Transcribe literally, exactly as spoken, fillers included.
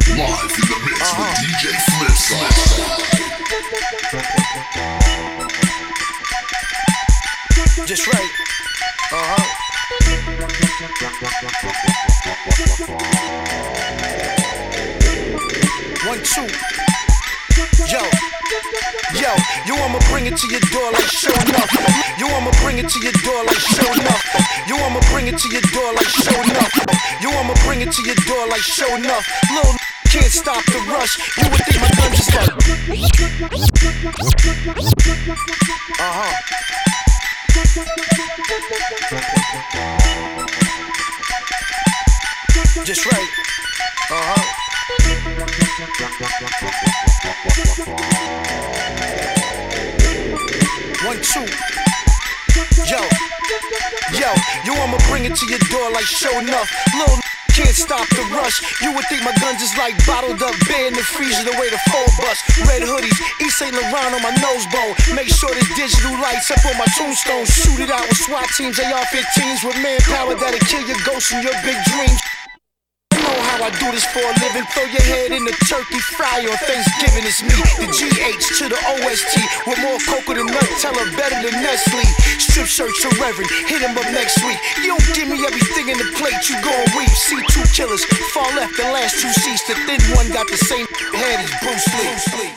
Live in the mix uh-huh. with D J Flipside. Just right. Uh-huh. One, two. Yo. Yo, you I'ma bring it to your door like show enough. You I'ma bring it to your door like show enough. You I'ma bring it to your door like show enough. You I'ma bring it to your door like show enough. Little can't stop the rush. You would think my gun just like uh-huh. Just right. Uh-huh. One, two. Yo, yo, you I'ma bring it to your door like show enough. Little can't stop the rush. You would think my gun just like bottled up beer in the freezer the way the phone bust. Red hoodies, East Saint Laurent on my nose bone. Make sure there's digital lights up on my tombstone. Shoot it out with SWAT teams, A R fifteens with manpower that'll kill your ghosts and your big dreams. How I do this for a living. Throw your head in the turkey fryer on Thanksgiving. It's me, the G H to the O S T, with more cocoa than Nutella, better than Nestle. Strip search your reverend, hit him up next week. You don't give me everything in the plate, you gon' weep. See two killers, far left the last two seats. The thin one got the same head as Bruce Lee.